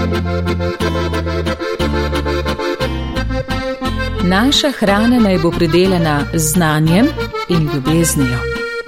Naša hrana naj bo pridelana z znanjem in ljubeznijo.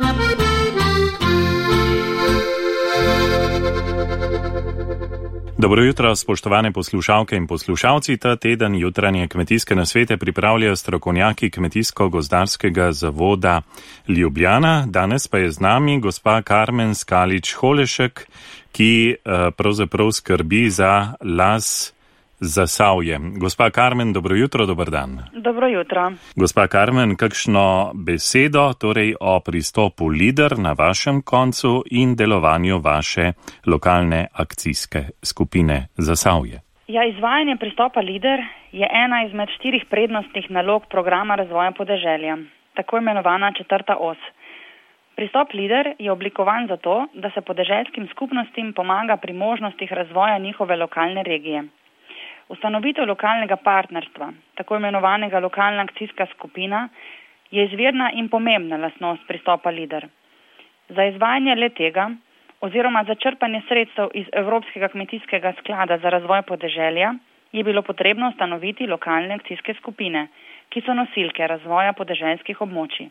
Dobro jutro, spoštovane poslušalke in poslušalci. Ta teden jutranje kmetijske nasvete pripravljajo strokovnjaki Kmetijsko-gozdarskega zavoda Ljubljana. Danes pa je z nami gospa Karmen Skalič-Holešek, ki pravzaprav skrbi za las Zasavje. Gospa Karmen, dobro jutro, dober dan. Dobro jutro. Gospa Karmen, kakšno besedo torej o pristopu LIDER na vašem koncu in delovanju vaše lokalne akcijske skupine Zasavje? Izvajanje pristopa LIDER je ena izmed 4 prednostnih nalog programa razvoja podeželja, tako imenovana 4. os. Pristop LIDER je oblikovan zato, da se podeželskim skupnostim pomaga pri možnostih razvoja njihove lokalne regije. Ustanovitev lokalnega partnerstva, tako imenovanega lokalna akcijska skupina, je izvirna in pomembna lastnost pristopa LIDER. Za izvajanje le-tega oziroma za črpanje sredstev iz Evropskega kmetijskega sklada za razvoj podeželja je bilo potrebno ustanoviti lokalne akcijske skupine, ki so nosilke razvoja podeželskih območij.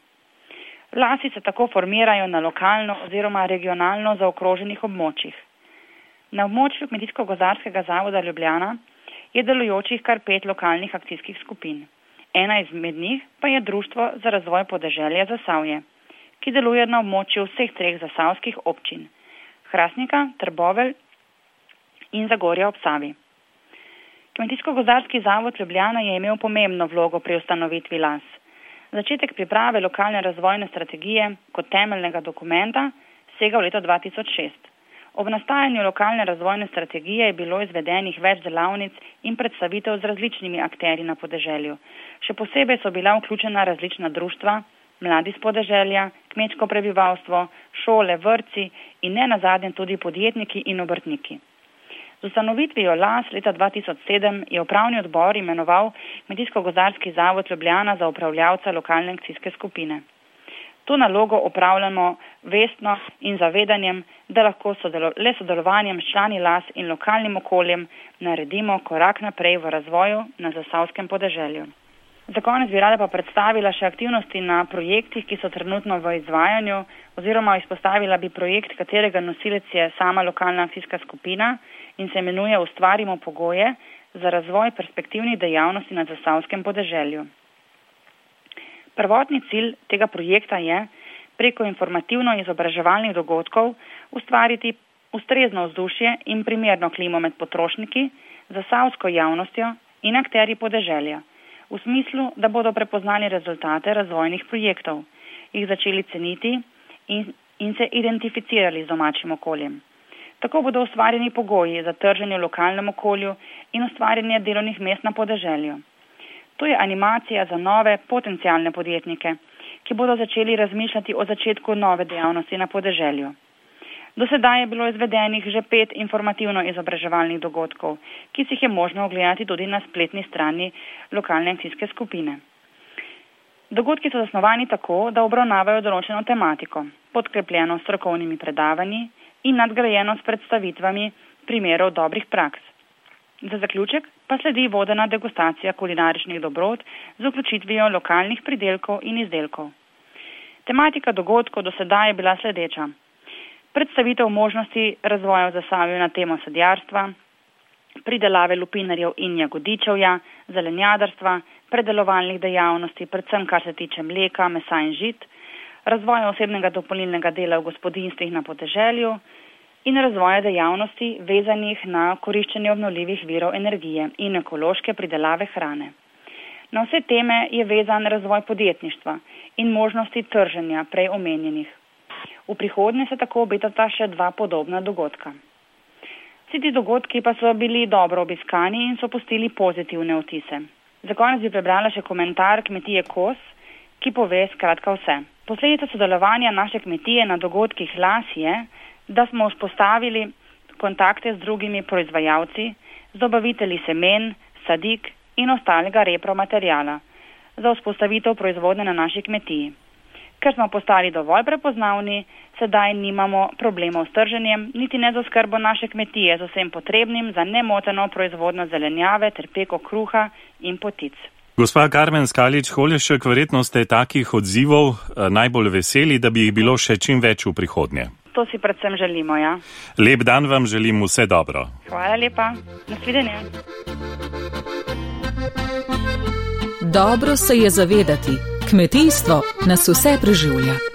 Lasi se tako formirajo na lokalno oziroma regionalno zaokroženih območjih. Na območju Kmetijsko-gozdarskega zavoda Ljubljana je delujočih kar 5 lokalnih akcijskih skupin. Ena izmed njih pa je Društvo za razvoj podeželja Zasavje, ki deluje na območju vseh 3 zasavskih občin: Hrastnika, Trbovelj in Zagorja ob Savi. Kmetijsko-gozdarski zavod Ljubljana je imel pomembno vlogo pri ustanovitvi las. Začetek priprave lokalne razvojne strategije kot temeljnega dokumenta sega v leto 2006. Ob nastajanju lokalne razvojne strategije je bilo izvedenih več delavnic in predstavitev z različnimi akterji na podeželju. Še posebej so bila vključena različna društva, mladi s podeželja, kmečko prebivalstvo, šole, vrtci in ne nazadnje tudi podjetniki in obrtniki. Z ustanovitvijo las leta 2007 je upravni odbor imenoval Kmetijsko-gozdarski zavod Ljubljana za upravljavca lokalne akcijske skupine. To nalogo opravljamo vestno in zavedanjem, da lahko le sodelovanjem s člani las in lokalnim okoljem naredimo korak naprej v razvoju na zasavskem podeželju. Za konec bi rada pa predstavila še aktivnosti na projektih, ki so trenutno v izvajanju, oziroma izpostavila bi projekt, katerega nosilec je sama lokalna akcijska skupina in se imenuje Ustvarimo pogoje za razvoj perspektivnih dejavnosti na zasavskem podeželju. Prvotni cilj tega projekta je preko informativno-izobraževalnih dogodkov ustvariti ustrezno vzdušje in primerno klimo med potrošniki, zasavsko javnostjo in akterji podeželja, v smislu, da bodo prepoznali rezultate razvojnih projektov, jih začeli ceniti in se identificirali z domačim okoljem. Tako bodo ustvarjeni pogoji za trženje v lokalnem okolju in ustvarjanje delovnih mest na podeželju. To je animacija za nove potencialne podjetnike, ki bodo začeli razmišljati o začetku nove dejavnosti na podeželju. Do sedaj je bilo izvedenih že 5 informativno-izobraževalnih dogodkov, ki si jih je možno ogledati tudi na spletni strani lokalne akcijske skupine. Dogodki so zasnovani tako, da obravnavajo določeno tematiko, podkrepljeno s strokovnimi predavanji in nadgrajeno s predstavitvami primerov dobrih praks. Za zaključek pa sledi vodena degustacija kulinaričnih dobrot z vključitvijo lokalnih pridelkov in izdelkov. Tematika dogodkov do sedaj je bila sledeča: predstavitev možnosti razvoja v Zasavju na temo sadjarstva, pridelave lupinarjev in jagodičevja, zelenjadarstva, predelovalnih dejavnosti, predvsem kar se tiče mleka, mesa in žit, razvoja osebnega dopolnilnega dela v gospodinjstvih na podeželju in razvoja dejavnosti vezanih na koriščenje obnovljivih virov energije in ekološke pridelave hrane. Na vse teme je vezan razvoj podjetništva in možnosti trženja prej omenjenih. V prihodnje se tako obetata še 2 podobna dogodka. Vsi ti dogodki pa so bili dobro obiskani in so pustili pozitivne vtise. Za konec bi prebrala še komentar kmetije Kos, ki pove skratka vse. Posledica sodelovanja naše kmetije na dogodkih las je, da smo vzpostavili kontakte z drugimi proizvajalci, z dobavitelji semen, sadik in ostalega repromaterijala za vzpostavitev proizvodnje na naši kmetiji. Ker smo postali dovolj prepoznavni, sedaj nimamo problemov s trženjem, niti ne z oskrbo naše kmetije z vsem potrebnim za nemoteno proizvodnjo zelenjave ter peko kruha in potic. Gospa Karmen Skalič-Holešek, verjetno ste takih odzivov najbolj veseli, da bi jih bilo še čim več v prihodnje. To si predvsem želimo, ja. Lep dan vam želim, vse dobro. Hvala lepa. Nasvidenje. Dobro se je zavedati, kmetijstvo nas vse preživlja.